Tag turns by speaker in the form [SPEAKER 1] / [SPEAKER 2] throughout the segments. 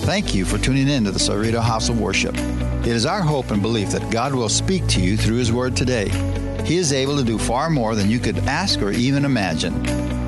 [SPEAKER 1] Thank you for tuning in to the Cerrito House of Worship. It is our hope and belief that God will speak to you through His Word today. He is able to do far more than you could ask or even imagine.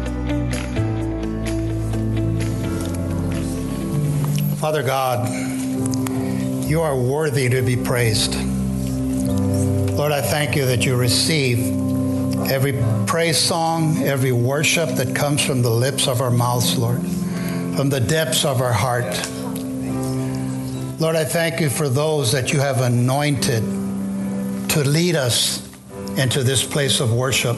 [SPEAKER 2] Father God, you are worthy to be praised. Lord, I thank you that you receive every praise song, every worship that comes from the lips of our mouths, Lord, from the depths of our heart. Lord, I thank you for those that you have anointed to lead us into this place of worship.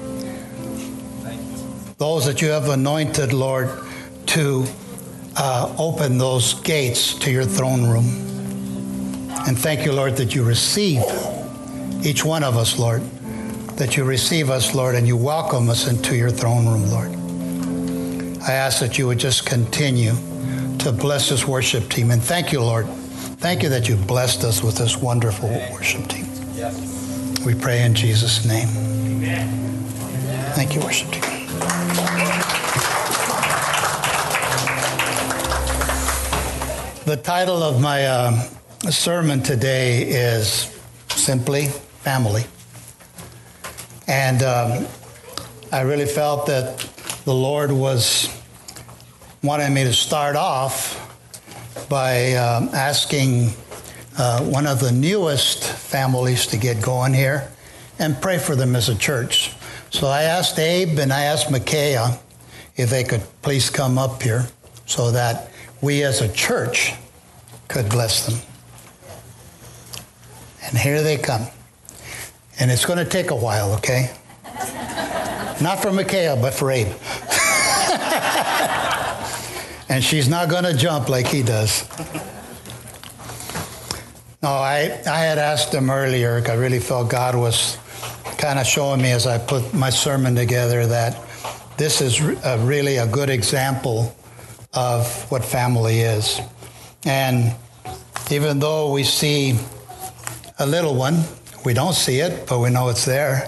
[SPEAKER 2] Those that you have anointed, Lord, to open those gates to your throne room. And thank you, Lord, that you receive each one of us, Lord, that you receive us, Lord, and you welcome us into your throne room, Lord. I ask that you would just continue to bless this worship team. And thank you, Lord. Thank you that you've blessed us with this wonderful worship team. We pray in Jesus' name. Thank you, worship team. The title of my sermon today is simply Family. And I really felt that the Lord was wanting me to start off by asking one of the newest families to get going here and pray for them as a church. So I asked Abe and I asked Micaiah if they could please come up here so that we as a church could bless them. And here they come. And it's going to take a while, okay? Not for Micaiah, but for Abe. And she's not going to jump like he does. No, I had asked him earlier, I really felt God was kind of showing me as I put my sermon together that this is really a good example of what family is. And even though we see a little one, we don't see it, but we know it's there.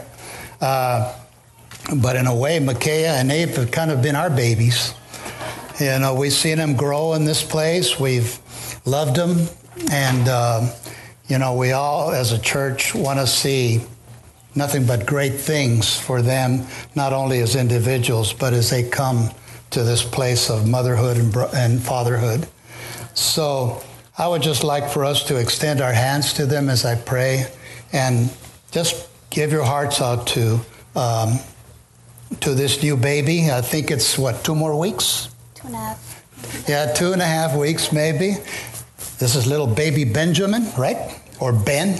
[SPEAKER 2] But in a way, Micaiah and Abe have kind of been our babies. You know, we've seen them grow in this place. We've loved them. And, you know, we all as a church want to see nothing but great things for them, not only as individuals, but as they come to this place of motherhood and fatherhood. So I would just like for us to extend our hands to them as I pray and just give your hearts out to this new baby. I think it's, 2 more weeks?
[SPEAKER 3] 2.5.
[SPEAKER 2] Yeah, 2.5 weeks maybe. This is little baby Benjamin, right? Or Ben.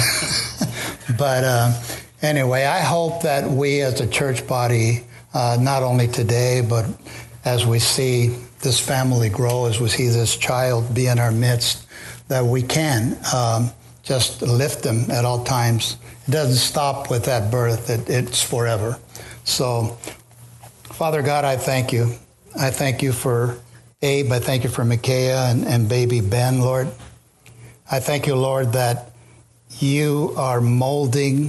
[SPEAKER 2] But anyway, I hope that we as a church body, not only today, but as we see this family grow, as we see this child be in our midst, that we can just lift them at all times. It doesn't stop with that birth. It's forever. So, Father God, I thank you. I thank you for Abe. I thank you for Micaiah and baby Ben, Lord. I thank you, Lord, that you are molding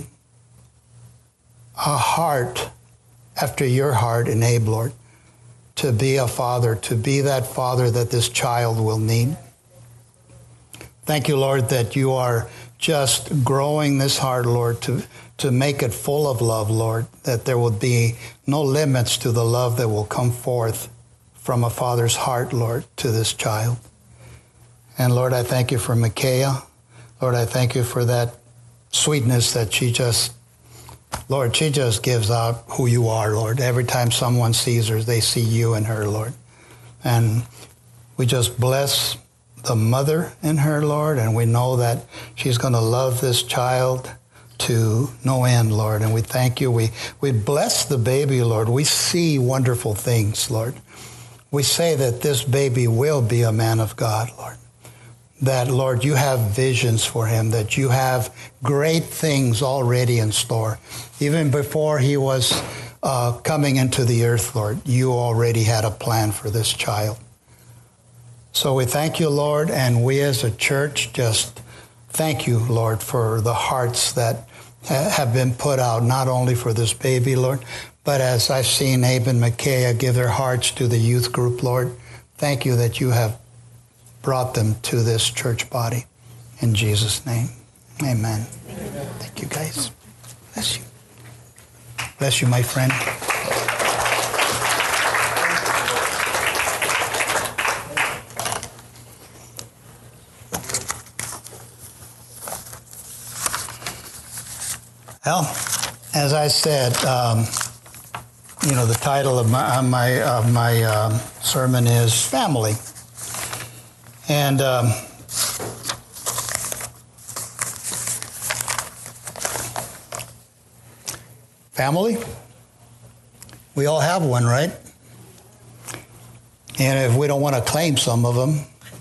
[SPEAKER 2] a heart after your heart in Abe, Lord, to be a father, to be that father that this child will need. Thank you, Lord, that you are just growing this heart, Lord, to make it full of love, Lord, that there will be no limits to the love that will come forth from a father's heart, Lord, to this child. And Lord, I thank you for Micaiah. Lord, I thank you for that sweetness that she just gives out who you are, Lord. Every time someone sees her, they see you in her, Lord. And we just bless the mother in her, Lord, and we know that she's going to love this child to no end, Lord. And we thank you. We bless the baby, Lord. We see wonderful things, Lord. We say that this baby will be a man of God, Lord. That, Lord, you have visions for him, that you have great things already in store. Even before he was coming into the earth, Lord, you already had a plan for this child. So we thank you, Lord, and we as a church just thank you, Lord, for the hearts that have been put out, not only for this baby, Lord, but as I've seen Abe and Micaiah give their hearts to the youth group, Lord, thank you that you have brought them to this church body. In Jesus' name, amen. Thank you, guys. Bless you. Bless you, my friend. Well, as I said, the title of my sermon is Family. And family, we all have one, right? And if we don't want to claim some of them,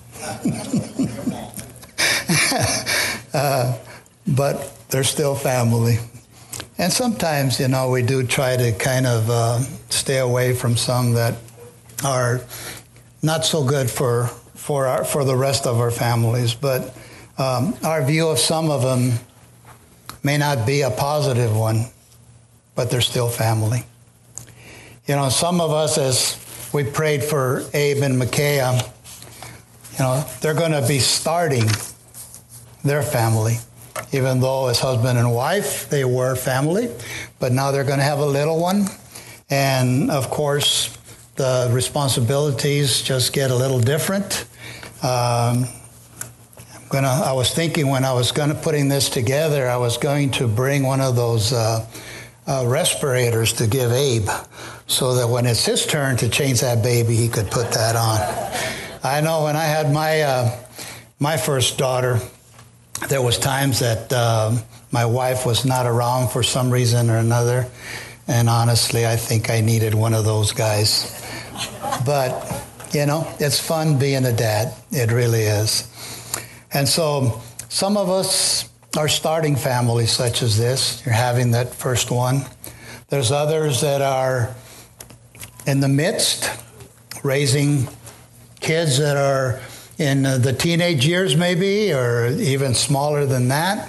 [SPEAKER 2] but they're still family. And sometimes, we do try to kind of stay away from some that are not so good for the rest of our families. But our view of some of them may not be a positive one, but they're still family. Some of us, as we prayed for Abe and Micaiah, they're going to be starting their family. Even though as husband and wife, they were family, but now they're going to have a little one. And of course, the responsibilities just get a little different. I was thinking when I was putting this together, I was going to bring one of those respirators to give Abe, so that when it's his turn to change that baby, he could put that on. I know when I had my first daughter, there was times that my wife was not around for some reason or another, and honestly, I think I needed one of those guys. But, it's fun being a dad. It really is. And so some of us are starting families such as this. You're having that first one. There's others that are in the midst, raising kids that are in the teenage years maybe, or even smaller than that.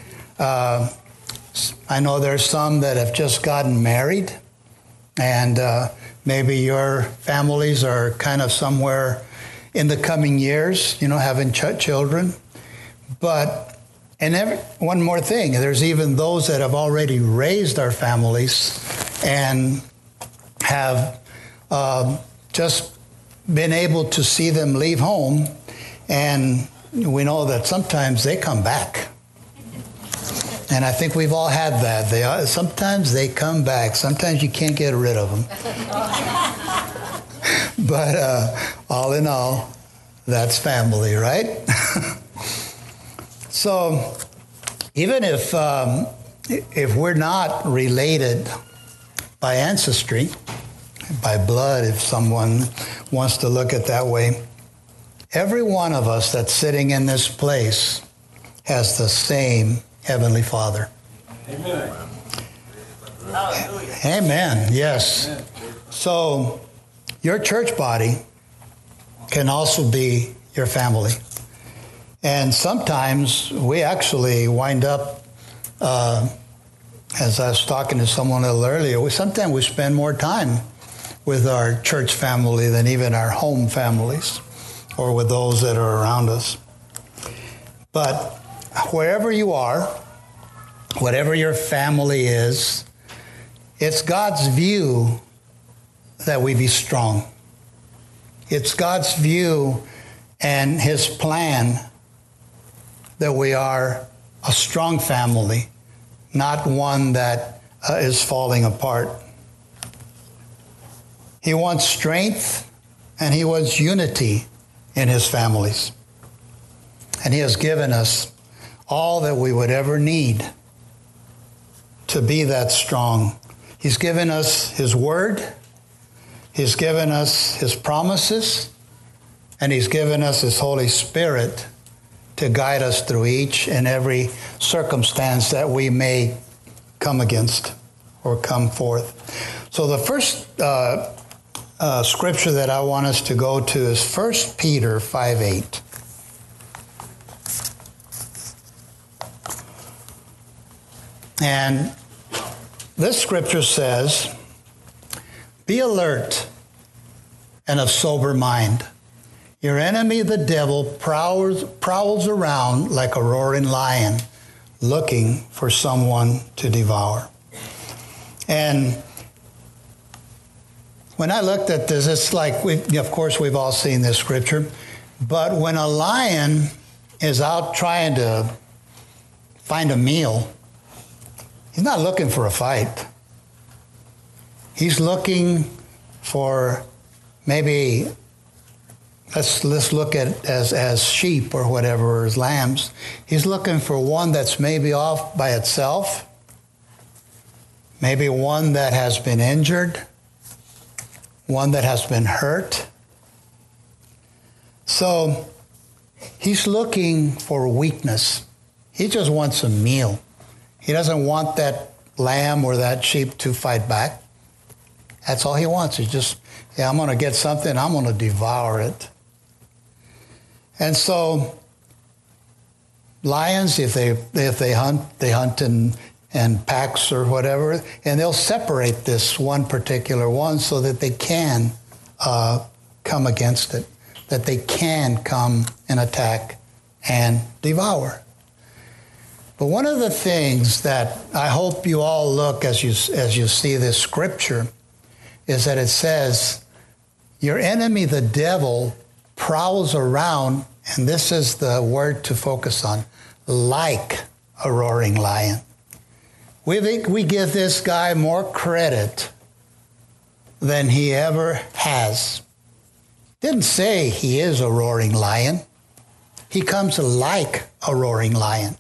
[SPEAKER 2] I know there's some that have just gotten married, and maybe your families are kind of somewhere in the coming years, having children. But, one more thing, there's even those that have already raised our families and have just been able to see them leave home, and we know that sometimes they come back. And I think we've all had that. Sometimes they come back. Sometimes you can't get rid of them. But all in all, that's family, right? So even if we're not related by ancestry, by blood, if someone wants to look at that way, every one of us that's sitting in this place has the same Heavenly Father.
[SPEAKER 3] Amen.
[SPEAKER 2] Amen. Yes. So your church body can also be your family. And sometimes we actually wind up, as I was talking to someone a little earlier, sometimes we spend more time with our church family than even our home families or with those that are around us. But wherever you are, whatever your family is, it's God's view that we be strong. It's God's view and His plan that we are a strong family, not one that is falling apart. He wants strength and He wants unity in His families. And He has given us all that we would ever need to be that strong. He's given us His Word. He's given us His promises. And He's given us His Holy Spirit to guide us through each and every circumstance that we may come against or come forth. So the first scripture that I want us to go to is 1 Peter 5:8. And this scripture says, "Be alert and of sober mind. Your enemy, the devil, prowls around like a roaring lion, looking for someone to devour. And when I looked at this, it's like, of course, we've all seen this scripture, but when a lion is out trying to find a meal, he's not looking for a fight. He's looking for maybe, let's look at as sheep or whatever, or as lambs. He's looking for one that's maybe off by itself, maybe one that has been injured, one that has been hurt. So he's looking for weakness. He just wants a meal. He doesn't want that lamb or that sheep to fight back. That's all he wants. He's just, I'm going to get something, I'm going to devour it. And so lions, if they hunt, they hunt in packs or whatever, and they'll separate this one particular one so that they can come against it, that they can come and attack and devour. But one of the things that I hope you all look as you see this scripture is that it says, your enemy, the devil, prowls around, and this is the word to focus on, like a roaring lion. We give this guy more credit than he ever has. Didn't say he is a roaring lion. He comes like a roaring lion.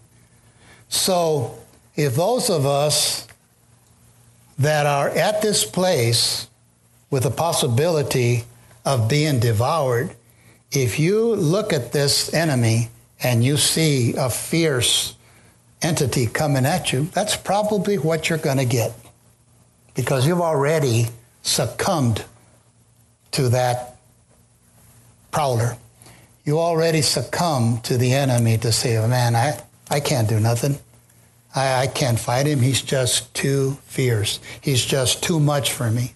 [SPEAKER 2] So if those of us that are at this place with the possibility of being devoured, if you look at this enemy and you see a fierce entity coming at you, that's probably what you're going to get, because you've already succumbed to that prowler. You already succumbed to the enemy to say, oh, man, I can't do nothing. I can't fight him. He's just too fierce. He's just too much for me.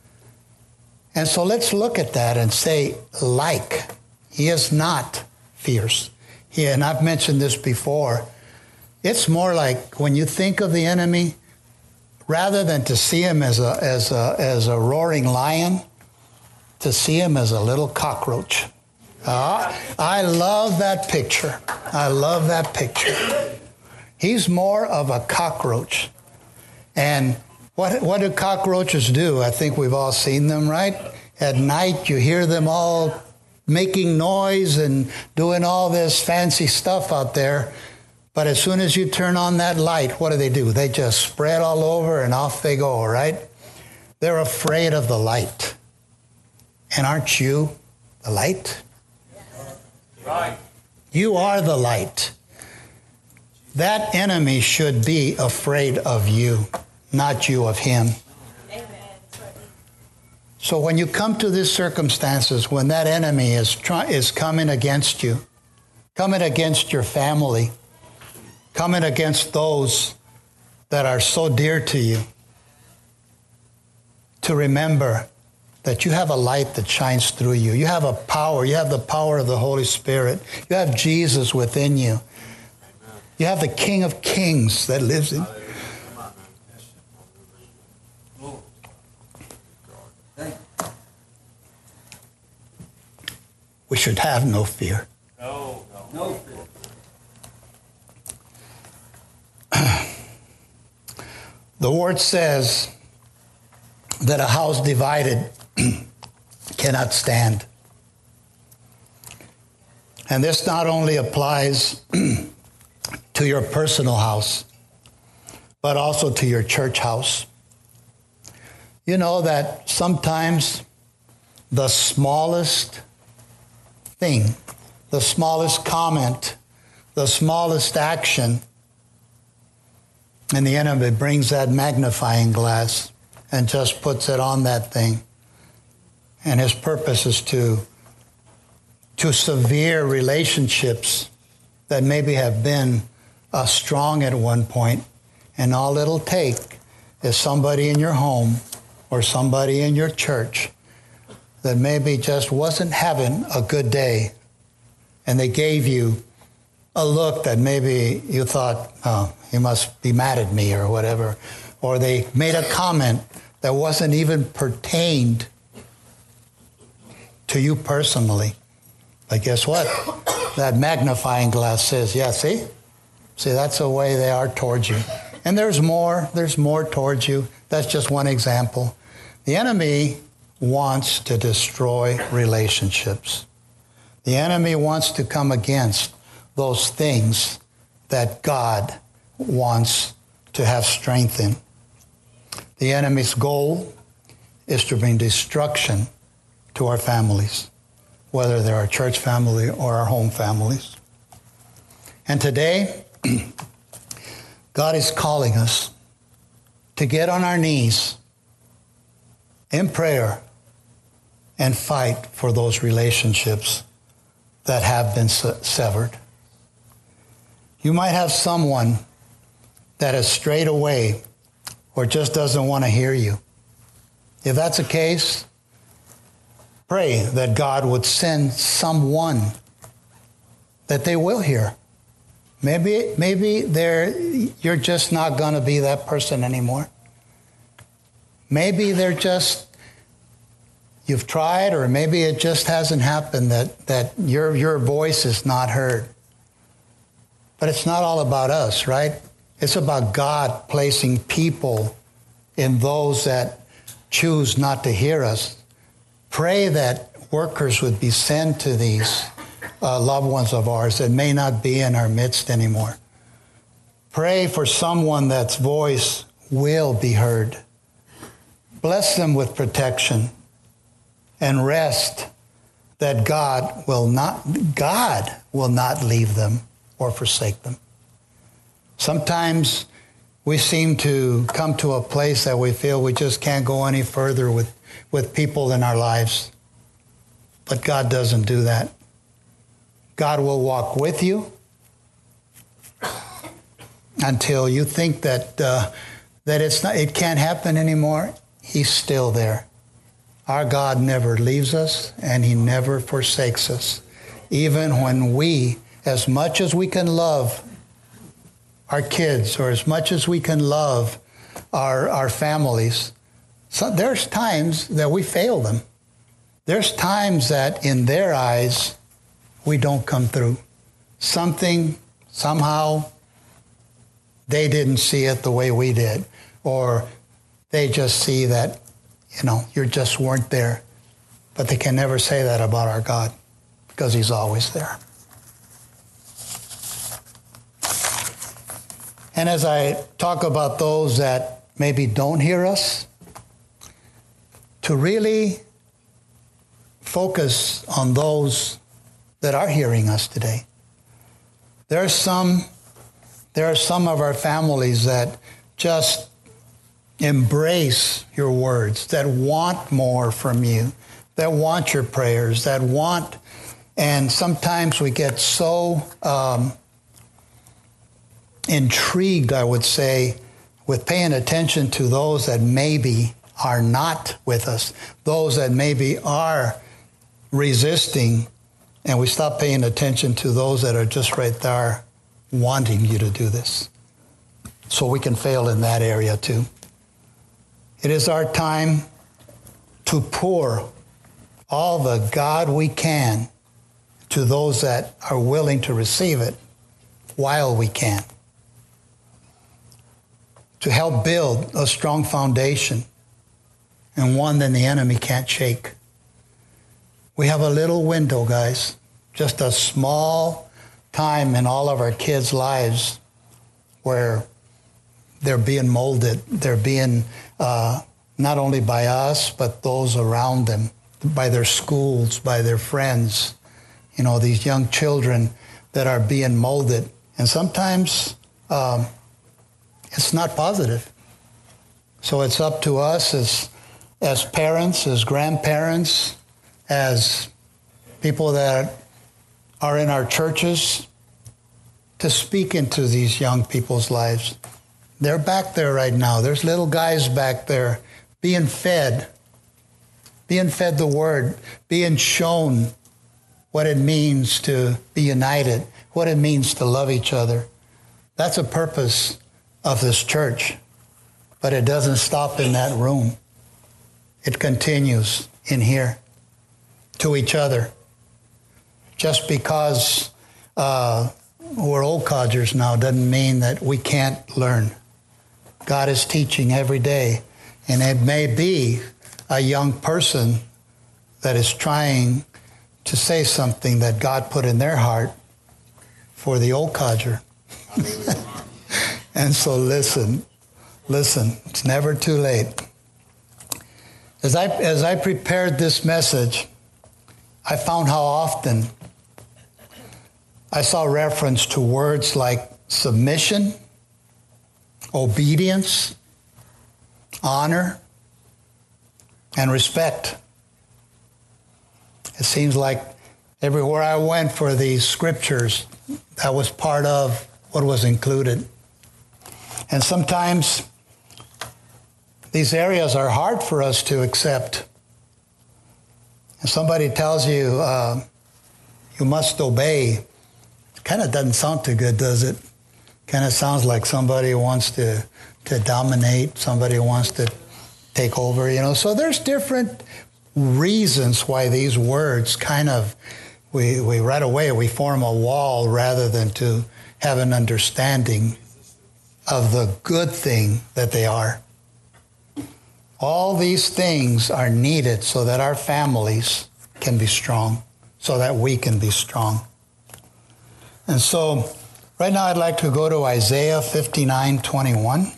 [SPEAKER 2] And so let's look at that and say, like, he is not fierce. And I've mentioned this before. It's more like when you think of the enemy, rather than to see him as a roaring lion, to see him as a little cockroach. I love that picture. I love that picture. He's more of a cockroach. And what do cockroaches do? I think we've all seen them, right? At night, you hear them all making noise and doing all this fancy stuff out there. But as soon as you turn on that light, what do? They just spread all over and off they go, right? They're afraid of the light. And aren't you the light? Right. You are the light. That enemy should be afraid of you, not you of him. Amen. So when you come to these circumstances, when that enemy is coming against you, coming against your family, coming against those that are so dear to you, to remember that you have a light that shines through you. You have a power. You have the power of the Holy Spirit. You have Jesus within you. You have the King of Kings that lives in you. We should have no fear.
[SPEAKER 3] No fear.
[SPEAKER 2] The word says that a house divided cannot stand. And this not only applies to your personal house, but also to your church house. You know that sometimes the smallest thing, the smallest comment, the smallest action, and the enemy brings that magnifying glass and just puts it on that thing. And his purpose is to severe relationships that maybe have been strong at one point, and all it'll take is somebody in your home or somebody in your church that maybe just wasn't having a good day, and they gave you a look that maybe you thought, oh, he must be mad at me or whatever, or they made a comment that wasn't even pertained to you personally. But guess what? That magnifying glass says, yeah, see, that's the way they are towards you. And there's more towards you. That's just one example. The enemy wants to destroy relationships. The enemy wants to come against those things that God wants to have strength in. The enemy's goal is to bring destruction to our families, whether they're our church family or our home families. And today, God is calling us to get on our knees in prayer and fight for those relationships that have been severed. You might have someone that has strayed away or just doesn't want to hear you. If that's the case, pray that God would send someone that they will hear. Maybe you're just not going to be that person anymore. Maybe you've tried, or maybe it just hasn't happened that your voice is not heard. But it's not all about us, right? It's about God placing people in those that choose not to hear us. Pray that workers would be sent to these loved ones of ours that may not be in our midst anymore. Pray for someone that's voice will be heard. Bless them with protection and rest that God will not leave them or forsake them. Sometimes we seem to come to a place that we feel we just can't go any further with people in our lives. But God doesn't do that. God will walk with you until you think that it can't happen anymore. He's still there. Our God never leaves us, and he never forsakes us. Even when we, as much as we can love our kids, or as much as we can love our families, so there's times that we fail them. There's times that in their eyes, we don't come through. Somehow, they didn't see it the way we did. Or they just see that, you just weren't there. But they can never say that about our God, because he's always there. And as I talk about those that maybe don't hear us, to really focus on those that are hearing us today. There are some of our families that just embrace your words, that want more from you, that want your prayers, and sometimes we get so intrigued, I would say, with paying attention to those that maybe are not with us, those that maybe are resisting, and we stop paying attention to those that are just right there wanting you to do this. So we can fail in that area too. It is our time to pour all the God we can to those that are willing to receive it while we can. To help build a strong foundation, and one that the enemy can't shake. We have a little window, guys, just a small time in all of our kids' lives where they're being molded. They're being, not only by us, but those around them, by their schools, by their friends. These young children that are being molded. And sometimes it's not positive. So it's up to us as parents, as grandparents, as people that are in our churches, to speak into these young people's lives. They're back there right now. There's little guys back there being fed being fed the Word, being shown what it means to be united, what it means to love each other. That's a purpose of this church. But it doesn't stop in that room. It continues in here to each other. Just because we're old codgers now doesn't mean that we can't learn. God is teaching every day. And it may be a young person that is trying to say something that God put in their heart for the old codger. And so listen, it's never too late. As I prepared this message, I found how often I saw reference to words like submission, obedience, honor, and respect. It seems like everywhere I went for these scriptures, that was part of what was included. And sometimes these areas are hard for us to accept. If somebody tells you, you must obey, it kind of doesn't sound too good, does it? Kind of sounds like somebody wants to dominate, somebody wants to take over, you know. So there's different reasons why these words kind of, we right away, we form a wall rather than to have an understanding of the good thing that they are. All these things are needed so that our families can be strong, so that we can be strong. And so right now I'd like to go to Isaiah 59:21.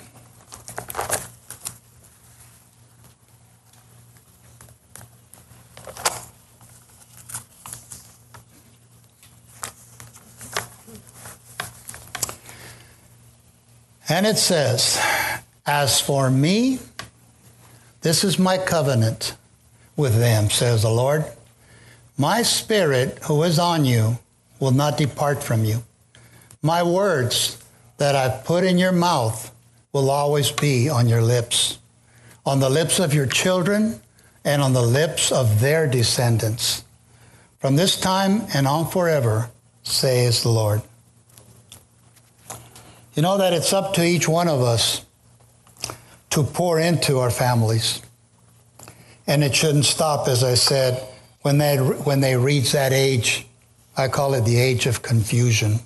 [SPEAKER 2] And it says, "As for me, this is my covenant with them, says the Lord. My spirit who is on you will not depart from you. My words that I've put in your mouth will always be on your lips, on the lips of your children and on the lips of their descendants. From this time and on forever, says the Lord." You know that it's up to each one of us to pour into our families. And it shouldn't stop, as I said, when they reach that age. I call it the age of confusion.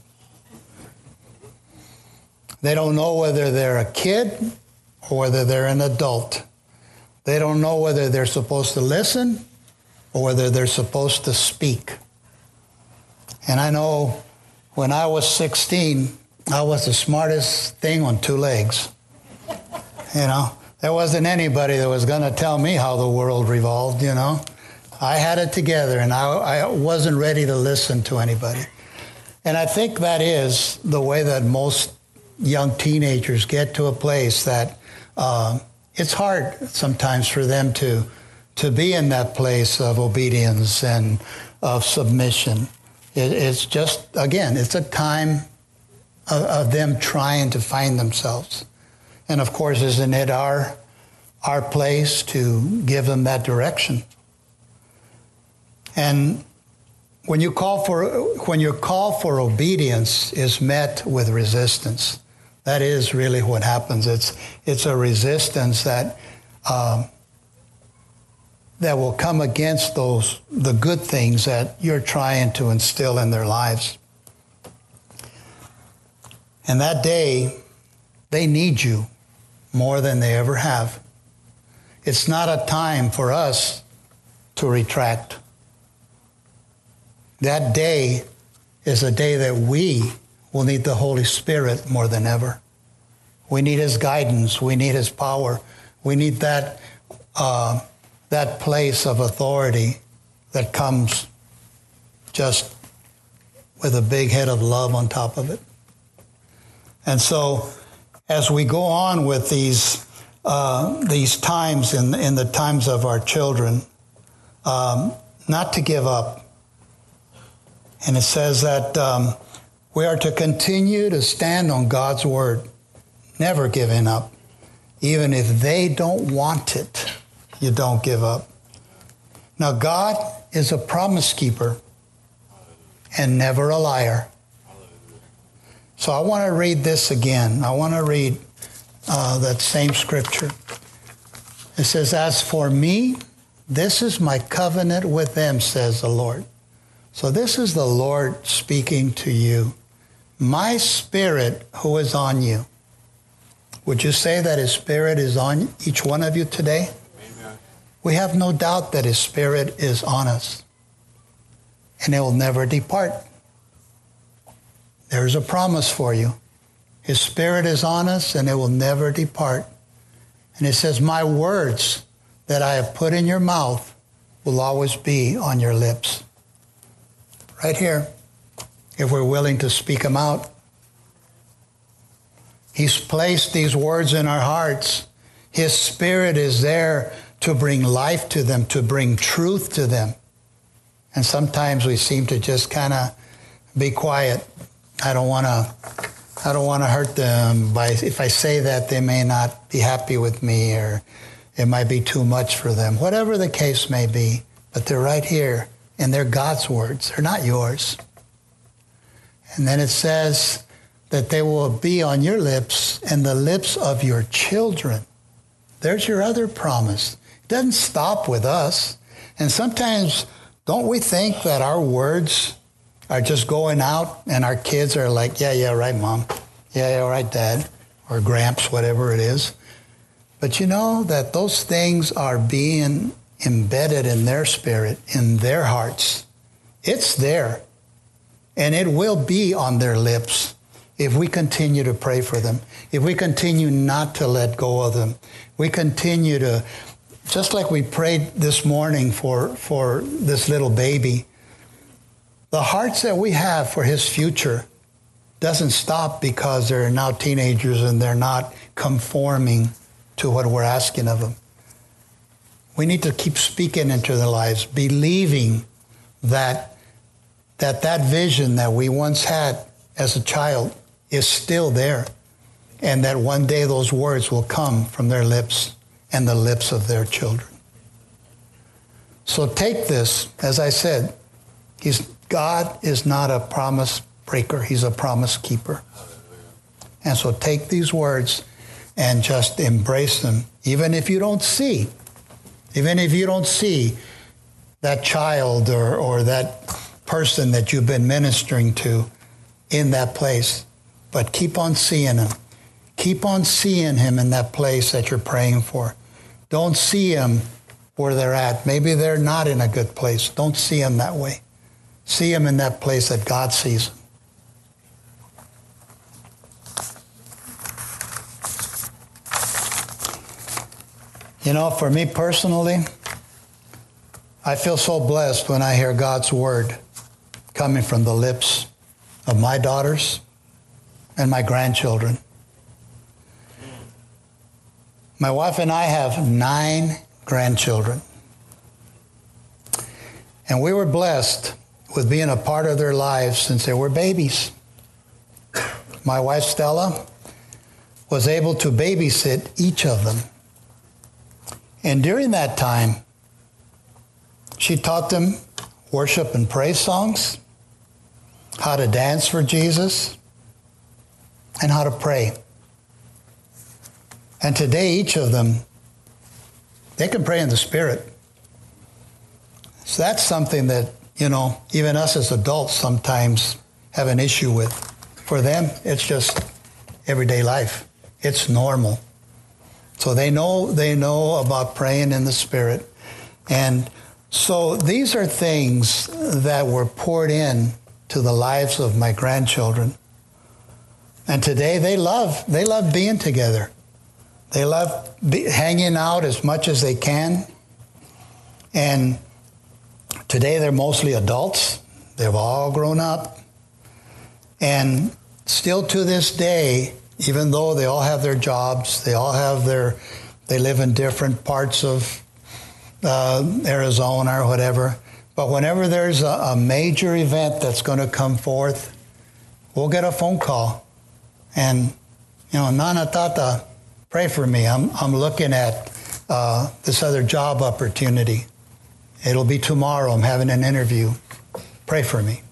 [SPEAKER 2] They don't know whether they're a kid or whether they're an adult. They don't know whether they're supposed to listen or whether they're supposed to speak. And I know when I was 16, I was the smartest thing on two legs. You know, there wasn't anybody that was going to tell me how the world revolved, you know. I had it together, and I wasn't ready to listen to anybody. And I think that is the way that most young teenagers get to a place that it's hard sometimes for them to be in that place of obedience and of submission. It's just, again, it's a time of them trying to find themselves. And of course, isn't it our place to give them that direction? And when your call for obedience is met with resistance, that is really what happens. It's a resistance that will come against the good things that you're trying to instill in their lives. And that day, they need you more than they ever have. It's not a time for us to retract. That day is a day that we will need the Holy Spirit more than ever. We need His guidance. We need His power. We need that place of authority that comes just with a big head of love on top of it. And so, as we go on with these times in the times of our children, not to give up. And it says that we are to continue to stand on God's word, never giving up. Even if they don't want it, you don't give up. Now, God is a promise keeper and never a liar. So I want to read this again. I want to read that same scripture. It says, as for me, this is my covenant with them, says the Lord. So this is the Lord speaking to you. My Spirit who is on you. Would you say that His Spirit is on each one of you today?
[SPEAKER 3] Amen.
[SPEAKER 2] We have no doubt that His Spirit is on us. And it will never depart. There's a promise for you. His Spirit is on us and it will never depart. And it says, my words that I have put in your mouth will always be on your lips. Right here, if we're willing to speak them out. He's placed these words in our hearts. His Spirit is there to bring life to them, to bring truth to them. And sometimes we seem to just kind of be quiet. I don't want to hurt them. If I say that, they may not be happy with me, or it might be too much for them. Whatever the case may be, but they're right here, and they're God's words. They're not yours. And then it says that they will be on your lips and the lips of your children. There's your other promise. It doesn't stop with us. And sometimes, don't we think that our words are just going out and our kids are like, yeah, right, Mom. Yeah, right, Dad. Or Gramps, whatever it is. But you know that those things are being embedded in their spirit, in their hearts. It's there. And it will be on their lips if we continue to pray for them. If we continue not to let go of them. We continue to, just like we prayed this morning for this little baby, the hearts that we have for his future doesn't stop because they're now teenagers and they're not conforming to what we're asking of them. We need to keep speaking into their lives, believing that vision that we once had as a child is still there, and that one day those words will come from their lips and the lips of their children. So take this, as I said, God is not a promise breaker. He's a promise keeper. And so take these words and just embrace them, even if you don't see that child or that person that you've been ministering to in that place. But keep on seeing him. Keep on seeing him in that place that you're praying for. Don't see him where they're at. Maybe they're not in a good place. Don't see him that way. See him in that place that God sees him. You know, for me personally, I feel so blessed when I hear God's word coming from the lips of my daughters and my grandchildren. My wife and I have 9 grandchildren. And we were blessed with being a part of their lives since they were babies. My wife, Stella, was able to babysit each of them. And during that time, she taught them worship and praise songs, how to dance for Jesus, and how to pray. And today, each of them, they can pray in the Spirit. So that's something that, you know, even us as adults sometimes have an issue with. For them, it's just everyday life. It's normal. So they know about praying in the Spirit. And so these are things that were poured in to the lives of my grandchildren. And today they love being together. They love hanging out as much as they can. And today they're mostly adults. They've all grown up. And still to this day, even though they all have their jobs, they live in different parts of Arizona or whatever. But whenever there's a major event that's going to come forth, we'll get a phone call. And, you know, Nana, Tata, pray for me. I'm looking at this other job opportunity. It'll be tomorrow. I'm having an interview. Pray for me.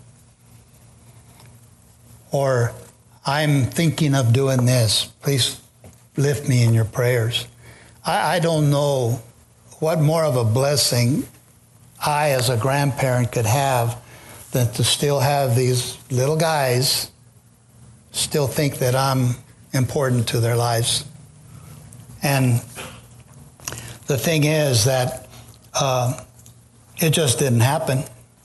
[SPEAKER 2] Or I'm thinking of doing this. Please lift me in your prayers. I don't know what more of a blessing I as a grandparent could have than to still have these little guys still think that I'm important to their lives. And the thing is that it just didn't happen.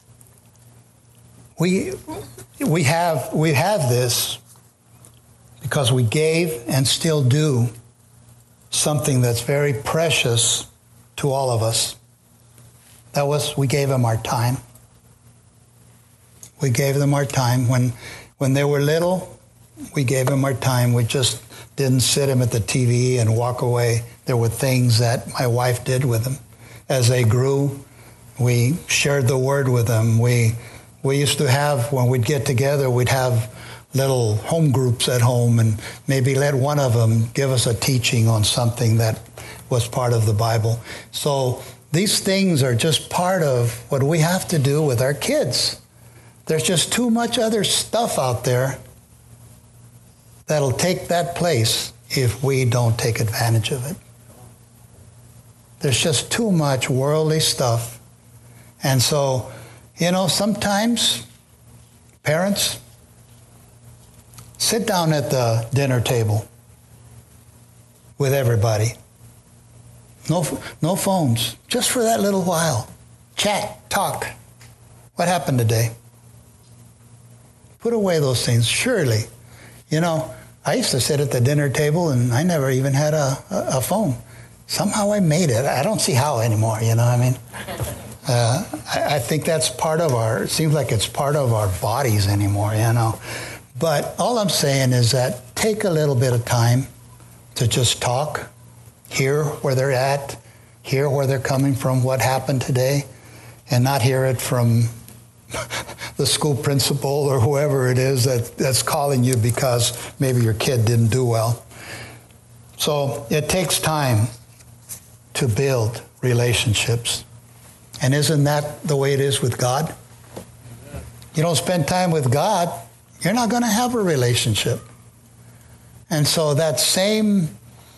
[SPEAKER 2] We have this because we gave and still do something that's very precious to all of us. That was, we gave them our time. We gave them our time. When they were little, we gave them our time. We just didn't sit them at the TV and walk away. There were things that my wife did with them. As they grew, we shared the word with them. We used to have, when we'd get together, we'd have little home groups at home and maybe let one of them give us a teaching on something that was part of the Bible. So these things are just part of what we have to do with our kids. There's just too much other stuff out there that'll take that place if we don't take advantage of it. There's just too much worldly stuff. And so, sometimes parents, sit down at the dinner table with everybody. No phones, just for that little while. Chat, talk. What happened today? Put away those things. Surely, I used to sit at the dinner table and I never even had a phone. Somehow I made it. I don't see how anymore, I think that's it seems like it's part of our bodies anymore, But all I'm saying is that take a little bit of time to just talk, hear where they're at, hear where they're coming from, what happened today, and not hear it from the school principal or whoever it is that's calling you because maybe your kid didn't do well. So it takes time to build relationships. And isn't that the way it is with God? You don't spend time with God, you're not going to have a relationship. And so that same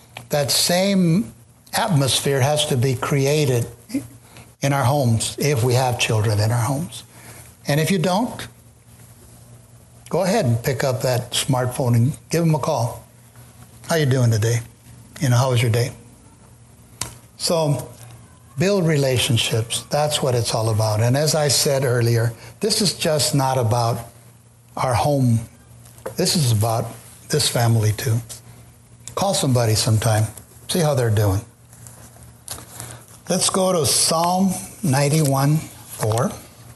[SPEAKER 2] atmosphere has to be created in our homes if we have children in our homes. And if you don't, go ahead and pick up that smartphone and give them a call. How you doing today? How was your day? So build relationships. That's what it's all about. And as I said earlier, this is just not about our home. This is about this family too. Call somebody sometime. See how they're doing. Let's go to Psalm 91:4.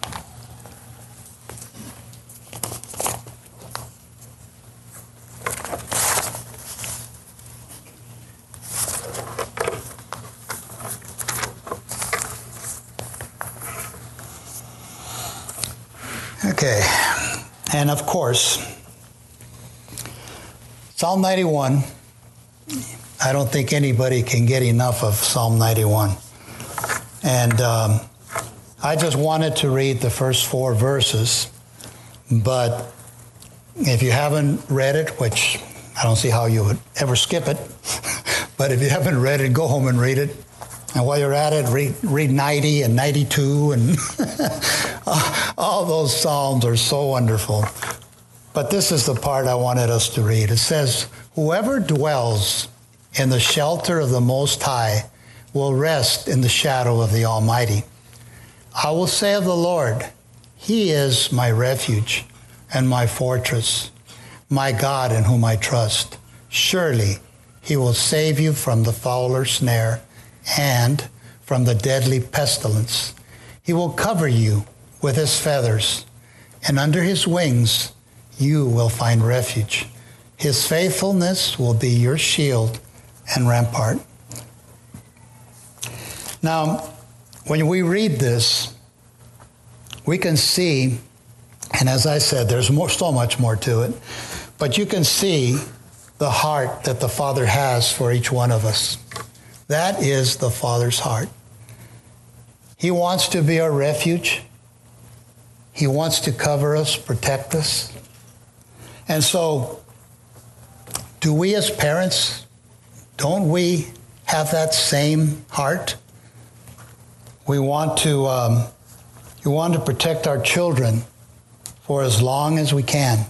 [SPEAKER 2] Okay, and of course, Psalm 91, I don't think anybody can get enough of Psalm 91. And I just wanted to read the first 4 verses, but if you haven't read it, which I don't see how you would ever skip it, but if you haven't read it, go home and read it. And while you're at it, read 90 and 92 and all those Psalms are so wonderful. But this is the part I wanted us to read. It says, "Whoever dwells in the shelter of the Most High will rest in the shadow of the Almighty. I will say of the Lord, He is my refuge and my fortress, my God in whom I trust. Surely He will save you from the fowler's snare and from the deadly pestilence. He will cover you with His feathers, and under His wings you will find refuge. His faithfulness will be your shield and rampart." Now, when we read this, we can see, and as I said, there's so much more to it, but you can see the heart that the Father has for each one of us. That is the Father's heart. He wants to be our refuge. He wants to cover us, protect us. And so, do we as parents, don't we have that same heart? We want to protect our children for as long as we can.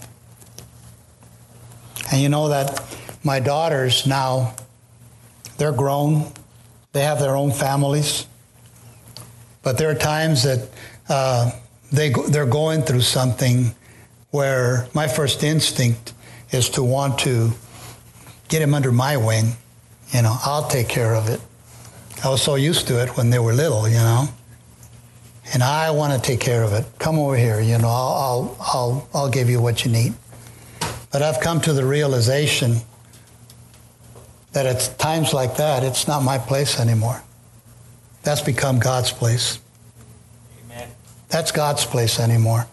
[SPEAKER 2] And you know that my daughters now, they're grown. They have their own families. But there are times that they're going through something where my first instinct is to want to get him under my wing. You know, I'll take care of it. I was so used to it when they were little, you know. And I want to take care of it. Come over here, you know, I'll give you what you need. But I've come to the realization that at times like that, it's not my place anymore. That's become God's place.
[SPEAKER 3] Amen.
[SPEAKER 2] That's God's place anymore.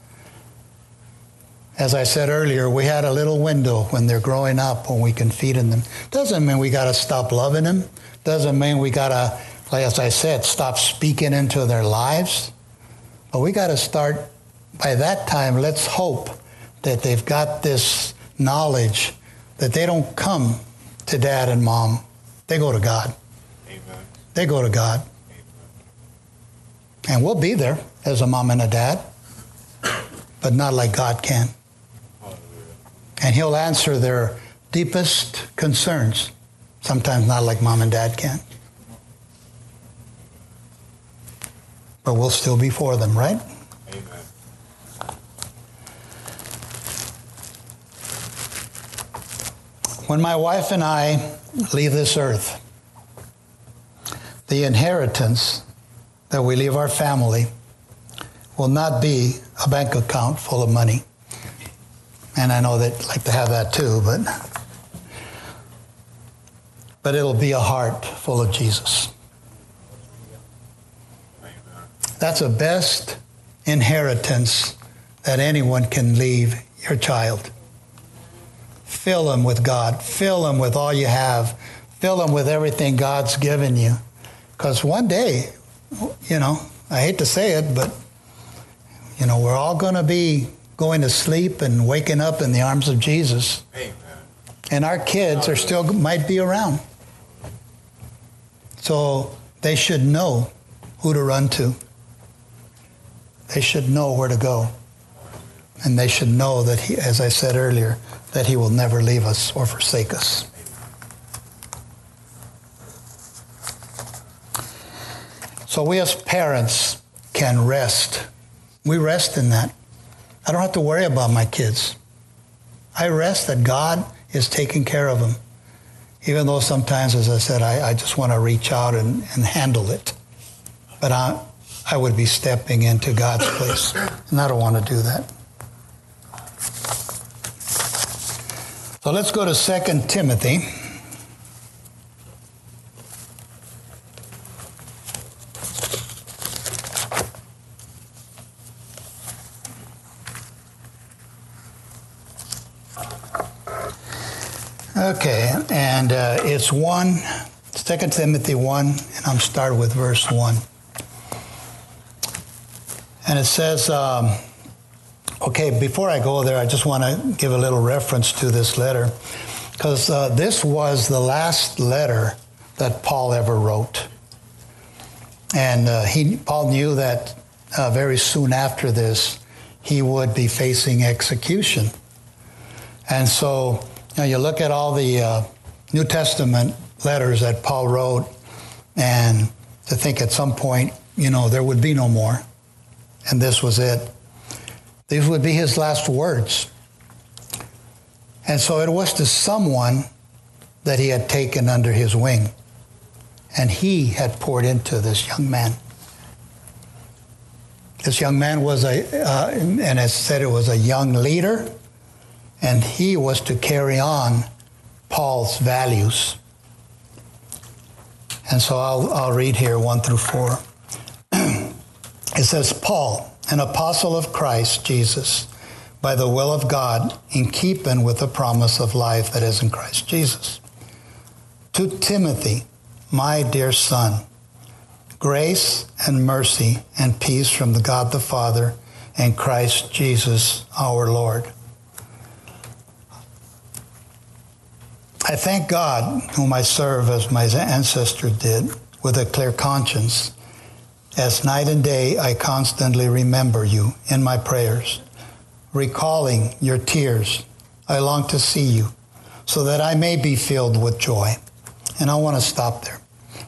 [SPEAKER 2] As I said earlier, we had a little window when they're growing up when we can feed in them. Doesn't mean we got to stop loving them. Doesn't mean we got to, like as I said, stop speaking into their lives. But we got to start, by that time, let's hope that they've got this knowledge that they don't come to dad and mom. They go to God.
[SPEAKER 3] Amen.
[SPEAKER 2] They go to God.
[SPEAKER 3] Amen.
[SPEAKER 2] And we'll be there as a mom and a dad, but not like God can. And he'll answer their deepest concerns, sometimes not like mom and dad can. But we'll still be for them, right?
[SPEAKER 3] Amen.
[SPEAKER 2] When my wife and I leave this earth, the inheritance that we leave our family will not be a bank account full of money. And I know they'd like to have that too, but it'll be a heart full of Jesus. That's the best inheritance that anyone can leave your child. Fill them with God. Fill them with all you have. Fill them with everything God's given you. Because one day, you know, I hate to say it, but, you know, we're all going to be going to sleep and waking up in the arms of Jesus.
[SPEAKER 3] Amen.
[SPEAKER 2] And our kids are still might be around. So they should know who to run to. They should know where to go. And they should know that he, as I said earlier, that he will never leave us or forsake us. So we as parents can rest. We rest in that. I don't have to worry about my kids. I rest that God is taking care of them. Even though sometimes, as I said, I just want to reach out and handle it. But I would be stepping into God's place. And I don't want to do that. So let's go to 2 Timothy. Okay, and it's 2 Timothy 1, and I'm starting with verse 1. And it says, okay, before I go there, I just want to give a little reference to this letter, because this was the last letter that Paul ever wrote. And Paul knew that very soon after this, he would be facing execution. And so, you know, you look at all the New Testament letters that Paul wrote, and to think at some point, you know, there would be no more. And this was it. These would be his last words. And so it was to someone that he had taken under his wing. And he had poured into this young man. This young man was and it said it was a young leader. And he was to carry on Paul's values. And so I'll read here 1 through 4. It says, Paul, an apostle of Christ Jesus, by the will of God, in keeping with the promise of life that is in Christ Jesus. To Timothy, my dear son, Grace and mercy and peace from the God the Father and Christ Jesus our Lord. I thank God, whom I serve as my ancestors did, with a clear conscience. As night and day I constantly remember you in my prayers, recalling your tears. I long to see you, so that I may be filled with joy. And I want to stop there.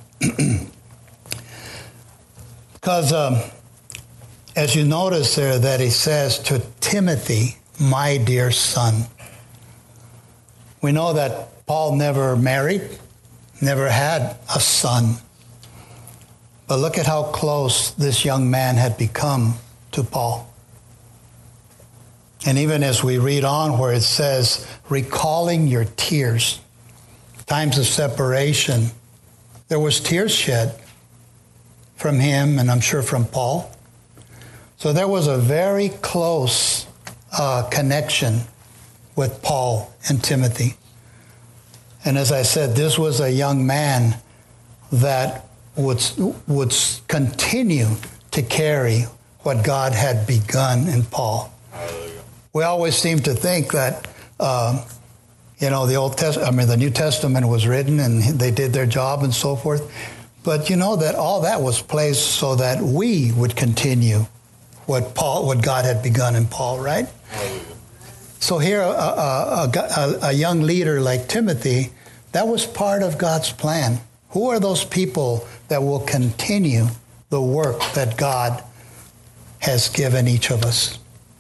[SPEAKER 2] Because as you notice there that he says to Timothy, my dear son. We know that Paul never married, never had a son. But look at how close this young man had become to Paul. And even as we read on where it says, recalling your tears, times of separation, there was tears shed from him, and I'm sure from Paul. So there was a very close connection with Paul and Timothy. And as I said, this was a young man that would continue to carry what God had begun in Paul. We always seem to think that, the the New Testament was written and they did their job and so forth. But you know that all that was placed so that we would continue what God had begun in Paul, right? So here, a young leader like Timothy, that was part of God's plan. Who are those people that will continue the work that God has given each of us?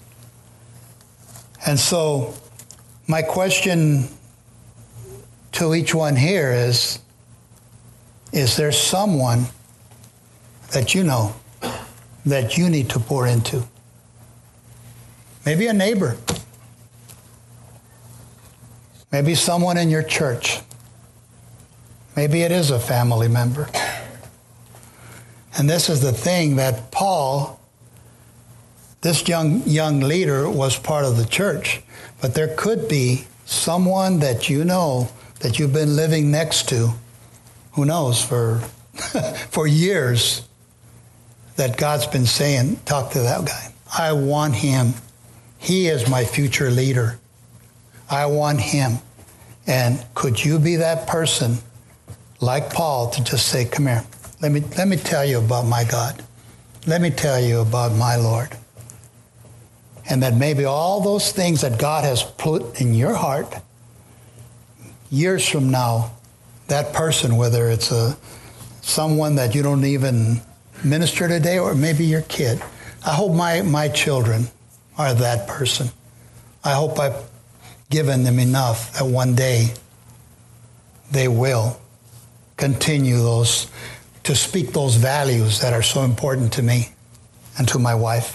[SPEAKER 2] And so my question to each one here is there someone that you know that you need to pour into? Maybe a neighbor. Maybe someone in your church. Maybe it is a family member. And this is the thing that Paul, this young leader, was part of the church. But there could be someone that you know that you've been living next to, who knows, for years, that God's been saying, talk to that guy. I want him. He is my future leader. I want him. And could you be that person, like Paul, to just say, come here, let me tell you about my God. Let me tell you about my Lord. And that maybe all those things that God has put in your heart, years from now, that person, whether it's someone that you don't even minister today, or maybe your kid. I hope my children are that person. I hope I've given them enough that one day they will continue to speak those values that are so important to me and to my wife.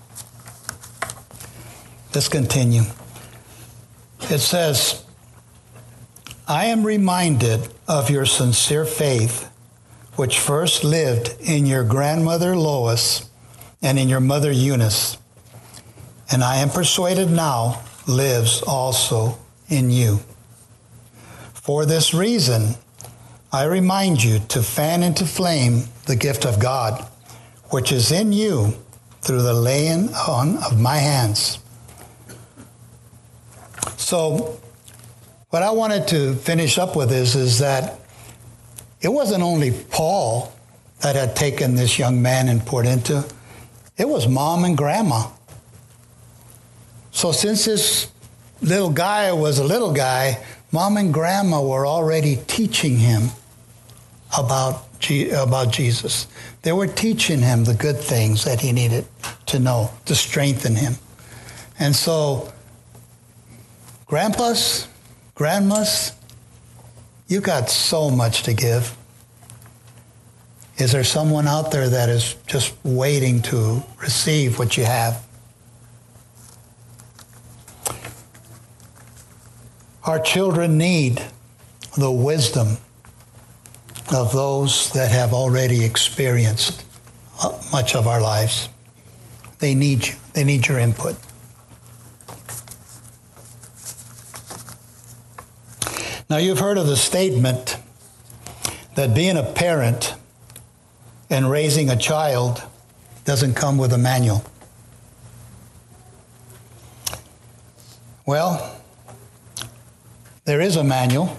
[SPEAKER 2] Let's continue. It says, I am reminded of your sincere faith, which first lived in your grandmother Lois and in your mother Eunice, and I am persuaded now lives also in you. For this reason, I remind you to fan into flame the gift of God, which is in you through the laying on of my hands. So, what I wanted to finish up with is that it wasn't only Paul that had taken this young man and poured into. It was mom and grandma. So since this little guy was a little guy, mom and grandma were already teaching him about Jesus. They were teaching him the good things that he needed to know to strengthen him. And so, grandpas, grandmas, you got so much to give. Is there someone out there that is just waiting to receive what you have? Our children need the wisdom of those that have already experienced much of our lives. They need you. They need your input. Now, you've heard of the statement that being a parent and raising a child doesn't come with a manual. Well, there is a manual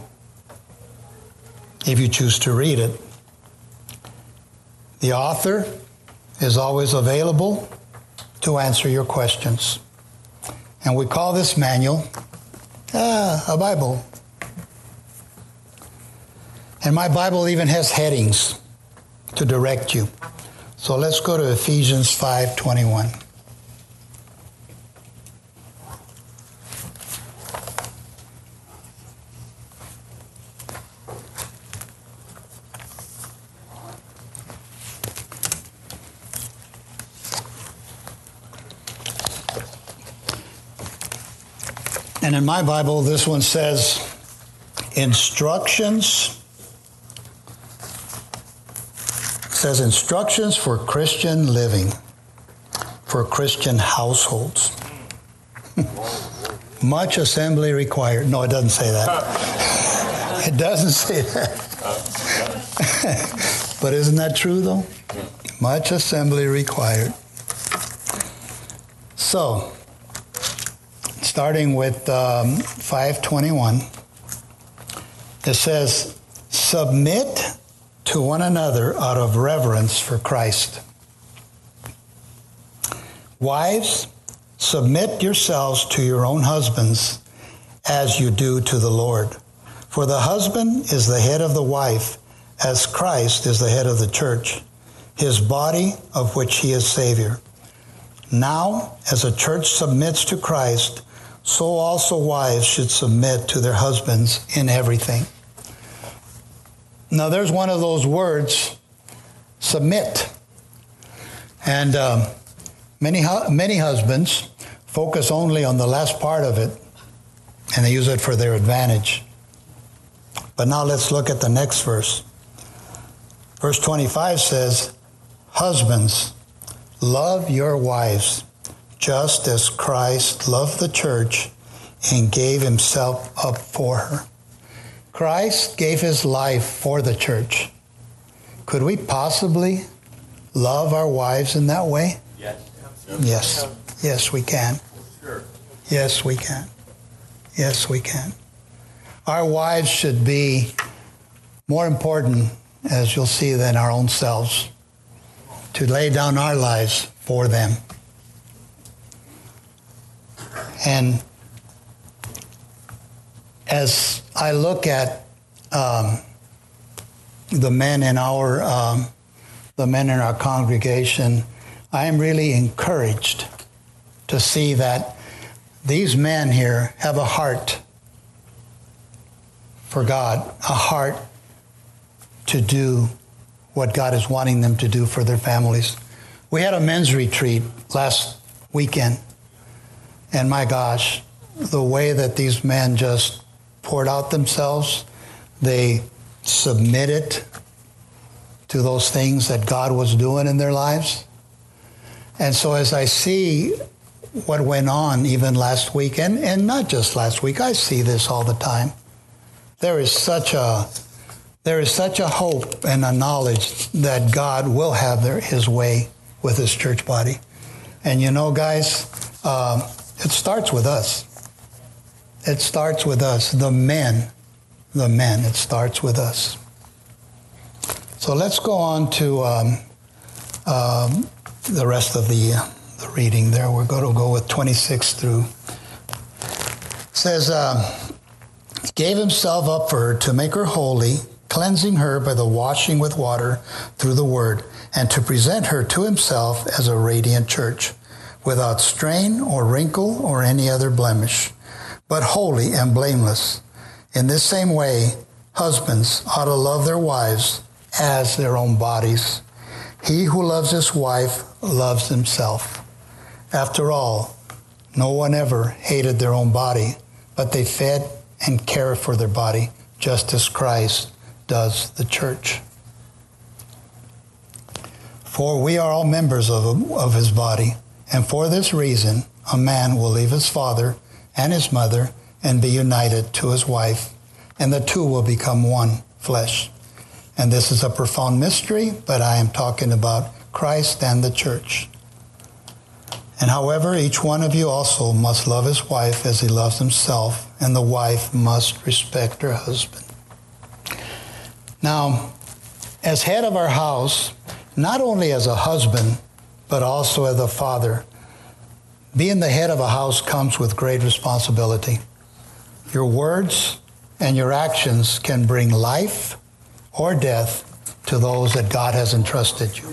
[SPEAKER 2] if you choose to read it. The author is always available to answer your questions. And we call this manual a Bible. And my Bible even has headings to direct you. So let's go to Ephesians 5:21. And in my Bible, this one says, instructions for Christian living, for Christian households. Much assembly required. No, it doesn't say that. It doesn't say that. But isn't that true, though? Much assembly required. So, starting with 5:21, it says, submit to one another out of reverence for Christ. Wives, submit yourselves to your own husbands as you do to the Lord. For the husband is the head of the wife, as Christ is the head of the church, his body, of which he is Savior. Now, as a church submits to Christ, so also wives should submit to their husbands in everything. Now, there's one of those words, submit. And many husbands focus only on the last part of it, and they use it for their advantage. But now let's look at the next verse. Verse 25 says, husbands, love your wives, just as Christ loved the church and gave himself up for her. Christ gave his life for the church. Could we possibly love our wives in that way?
[SPEAKER 3] Yes.
[SPEAKER 2] Yes. Yes, we can.
[SPEAKER 3] Sure.
[SPEAKER 2] Yes, we can. Yes, we can. Our wives should be more important, as you'll see, than our own selves, to lay down our lives for them. And as I look at the men in our congregation, I am really encouraged to see that these men here have a heart for God, a heart to do what God is wanting them to do for their families. We had a men's retreat last weekend, and my gosh, the way that these men just poured out themselves, they submitted to those things that God was doing in their lives. And so as I see what went on even last week, and not just last week, I see this all the time. There is such a hope and a knowledge that God will have his way with his church body. And you know, guys, it starts with us. It starts with us, the men, it starts with us. So let's go on to the rest of the reading there. We're going to go with 26 through. It says, gave himself up for her to make her holy, cleansing her by the washing with water through the word, and to present her to himself as a radiant church, without stain or wrinkle or any other blemish, but holy and blameless. In this same way, husbands ought to love their wives as their own bodies. He who loves his wife loves himself. After all, no one ever hated their own body, but they fed and cared for their body, just as Christ does the church. For we are all members of his body, and for this reason, a man will leave his father and his mother and be united to his wife, and the two will become one flesh. And this is a profound mystery, but I am talking about Christ and the church. And however, each one of you also must love his wife as he loves himself, and the wife must respect her husband. Now, as head of our house, not only as a husband, but also as a father, being the head of a house comes with great responsibility. Your words and your actions can bring life or death to those that God has entrusted you.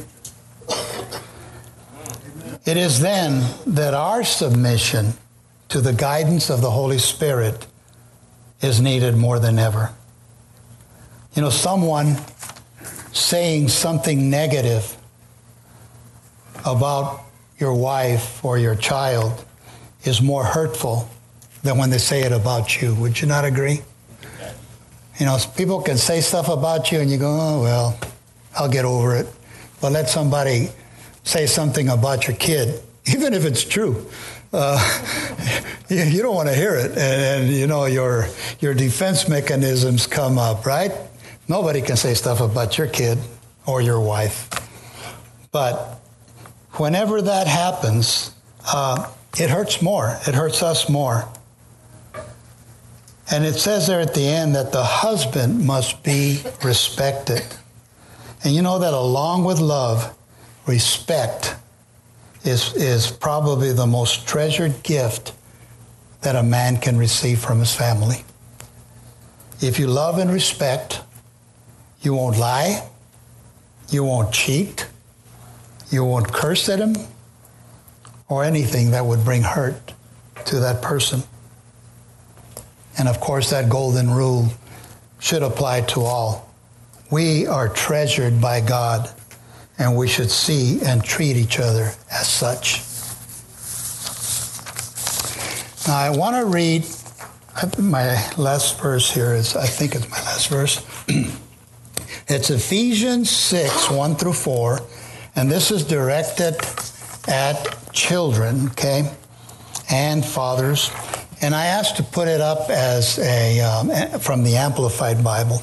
[SPEAKER 2] It is then that our submission to the guidance of the Holy Spirit is needed more than ever. You know, someone saying something negative about your wife or your child is more hurtful than when they say it about you. Would you not agree? You know, people can say stuff about you and you go, oh, well, I'll get over it. But let somebody say something about your kid, even if it's true. You don't want to hear it. And you know, your defense mechanisms come up, right? Nobody can say stuff about your kid or your wife. But whenever that happens, it hurts more. It hurts us more. And it says there at the end that the husband must be respected. And you know that along with love, respect is probably the most treasured gift that a man can receive from his family. If you love and respect, you won't lie, you won't cheat, you won't curse at him, or anything that would bring hurt to that person. And of course, that golden rule should apply to all. We are treasured by God, and we should see and treat each other as such. Now, I want to read my last verse here. I think it's my last verse. It's Ephesians 6, 1 through 4, and this is directed at children, okay, and fathers. And I asked to put it up as from the Amplified Bible,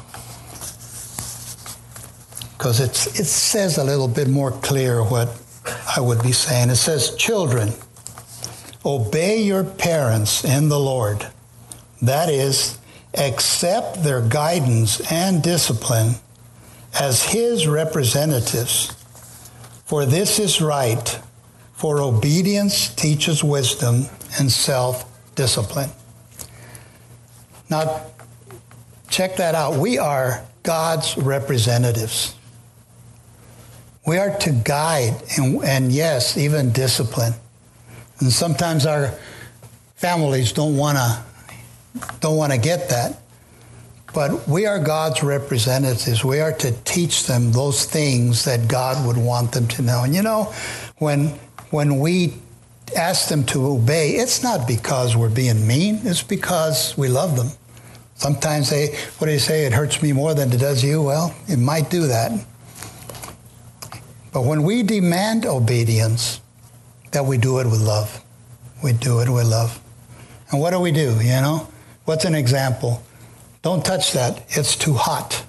[SPEAKER 2] because it says a little bit more clear what I would be saying. It says, children, obey your parents in the Lord. That is, accept their guidance and discipline as his representatives. For this is right, for obedience teaches wisdom and self-discipline. Now, check that out. We are God's representatives. We are to guide and yes, even discipline. And sometimes our families don't want to get that. But we are God's representatives. We are to teach them those things that God would want them to know. And you know, when we ask them to obey, it's not because we're being mean. It's because we love them. Sometimes what do you say? It hurts me more than it does you. Well, it might do that. But when we demand obedience, that we do it with love. We do it with love. And what do? You know? What's an example? Don't touch that. It's too hot.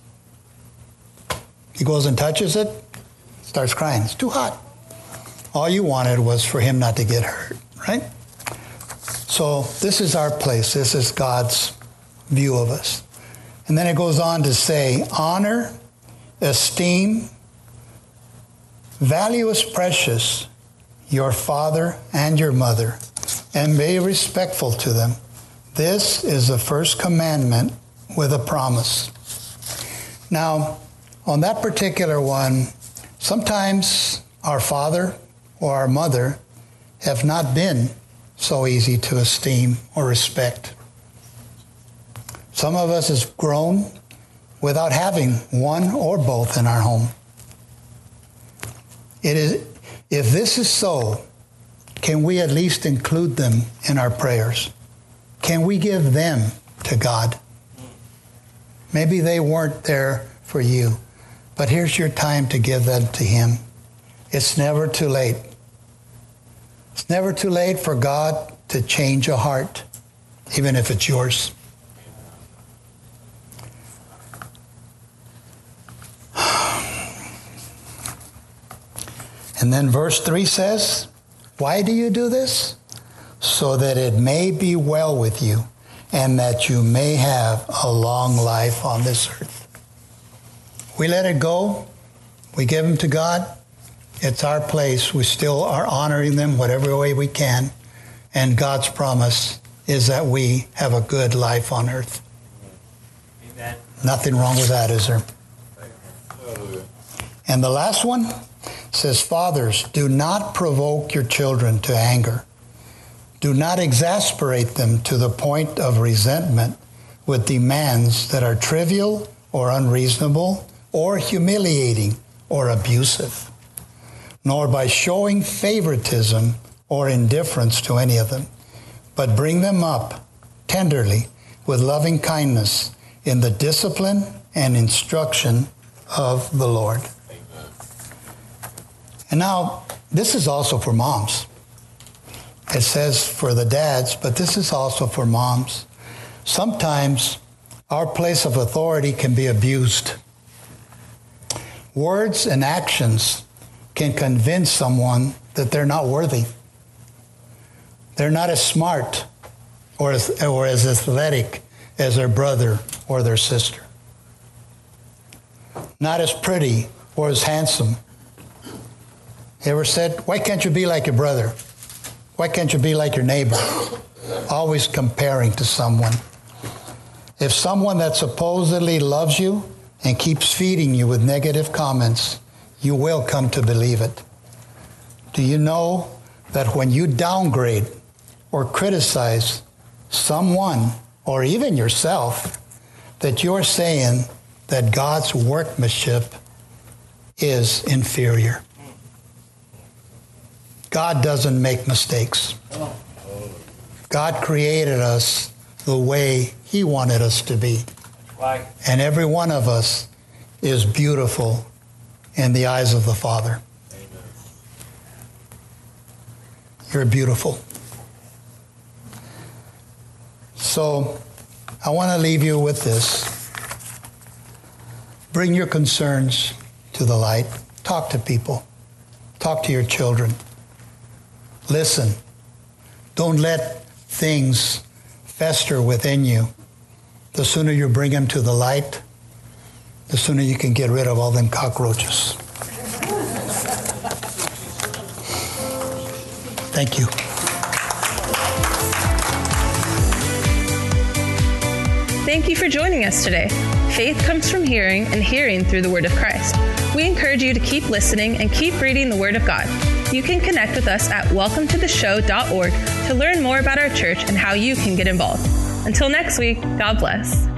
[SPEAKER 2] He goes and touches it, starts crying. It's too hot. All you wanted was for him not to get hurt, right? So this is our place. This is God's view of us. And then it goes on to say, honor, esteem, value as precious your father and your mother, and be respectful to them. This is the first commandment with a promise. Now, on that particular one, sometimes our father or our mother have not been so easy to esteem or respect. Some of us have grown without having one or both in our home. If this is so, can we at least include them in our prayers? Can we give them to God? Maybe they weren't there for you, but here's your time to give them to him. It's never too late. It's never too late for God to change a heart, even if it's yours. And then verse 3 says, why do you do this? So that it may be well with you and that you may have a long life on this earth. We let it go. We give them to God. It's our place. We still are honoring them whatever way we can. And God's promise is that we have a good life on earth.
[SPEAKER 3] Amen.
[SPEAKER 2] Nothing wrong with that, is there? And the last one says, fathers, do not provoke your children to anger. Do not exasperate them to the point of resentment with demands that are trivial or unreasonable or humiliating or abusive, nor by showing favoritism or indifference to any of them, but bring them up tenderly with loving kindness in the discipline and instruction of the Lord.
[SPEAKER 3] Amen.
[SPEAKER 2] And now, this is also for moms. It says for the dads, but this is also for moms. Sometimes our place of authority can be abused. Words and actions can convince someone that they're not worthy. They're not as smart or as athletic as their brother or their sister. Not as pretty or as handsome. You ever said, why can't you be like your brother? Why can't you be like your neighbor? Always comparing to someone. If someone that supposedly loves you and keeps feeding you with negative comments, you will come to believe it. Do you know that when you downgrade or criticize someone or even yourself, that you're saying that God's workmanship is inferior? God doesn't make mistakes. God created us the way He wanted us to be.
[SPEAKER 3] Right.
[SPEAKER 2] And every one of us is beautiful in the eyes of the Father.
[SPEAKER 3] Amen.
[SPEAKER 2] You're beautiful. So I want to leave you with this. Bring your concerns to the light. Talk to people. Talk to your children. Listen. Don't let things fester within you. The sooner you bring them to the light, the sooner you can get rid of all them cockroaches. Thank you.
[SPEAKER 4] Thank you for joining us today. Faith comes from hearing, and hearing through the Word of Christ. We encourage you to keep listening and keep reading the Word of God. You can connect with us at welcometotheshow.org to learn more about our church and how you can get involved. Until next week, God bless.